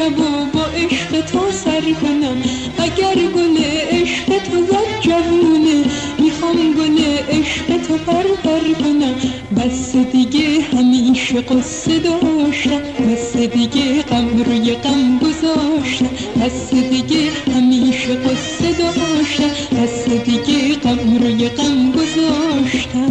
شب و با عشق تو سر کنم. اگر گل عشق تو زد جوونه، میخوام گل عشق تو پر کنم. بس دیگه همیشه قصه داشتم، بس دیگه غم روی غم گذاشتم. بس دیگه همیشه قصه داشتم، بس دیگه غم روی غم گذاشتم.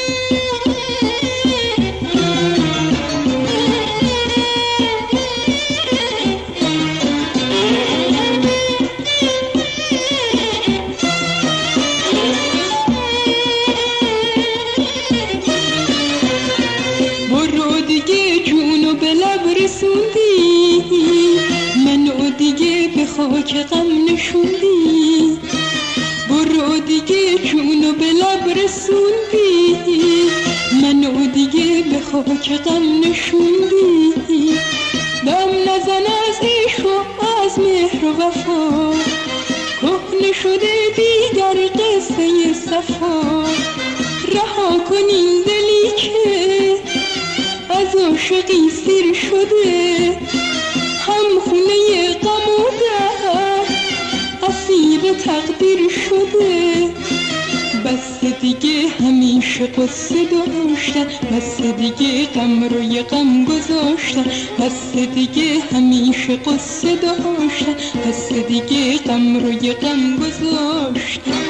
برو دیگه جونو به لب رسوندی، منو دیگه به خاک غم نشوندی. برو دیگه جونو به لب رسوندی، منو دیگه به خاک غم نشوندی. دم نزن از عشق و از مهر و وفا، کهنه شده دیگر قصه صفا. رها کن این دلی که از عاشقی سیر شده، هم خونه غم و درد اسیر تقدیر شده. بس دیگه همیشه قصه داشتم، بس دیگه غم روی غم گذاشتم. بس دیگه همیشه قصه داشتم، بس دیگه غم روی غم گذاشتم.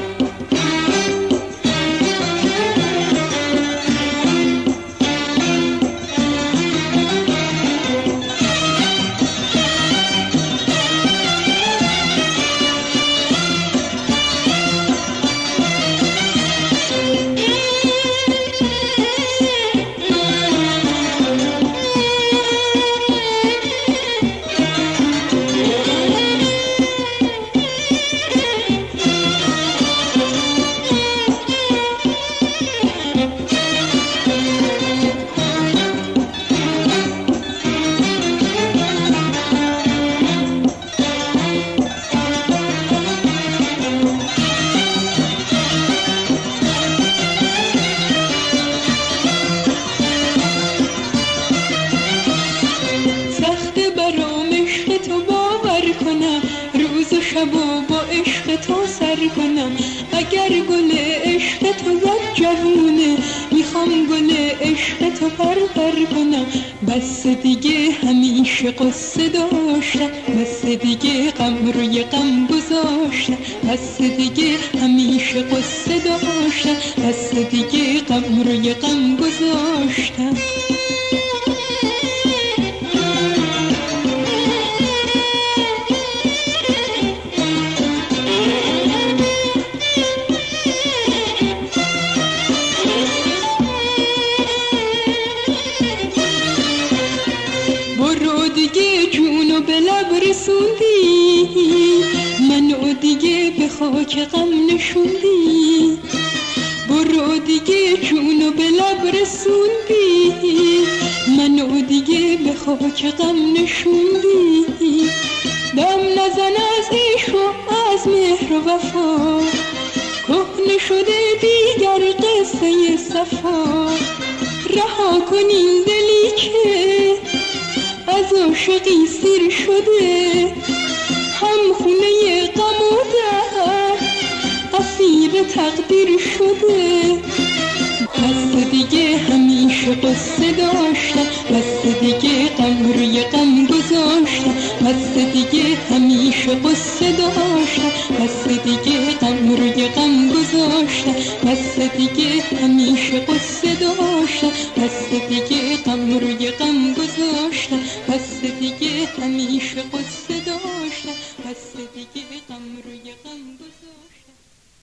شب و با عشق تو سر کنم. اگر گل عشق تو زد جوونه، میخوام گل عشق تو پر کنم. بس دیگه همیشه قصه داشتم، بس دیگه غم روی غم گذاشتم. بس دیگه همیشه قصه داشتم، بس دیگه غم روی غم گذاشتم. برو دیگه جونو به لب رسوندی، منو دیگه به خاک غم نشوندی. برو دیگه جونو به لب رسوندی، منو دیگه به خاک غم نشوندی. دم نزن از عشق و از مهر و وفا، کهنه شده دیگر قصه صفا. رها کن این دلی که از عاشقی سیر شده، هم خونه غم و درد اسیر تقدیر شده. بس دیگه همیشه قصه داشتم، بس دیگه غم روی غم گذاشتم. بس دیگه همیشه قصه داشتم، بس دیگه غم روی غم گذاشتم. بس دیگه همیشه قصه داشتم، بس دیگه غم روی غم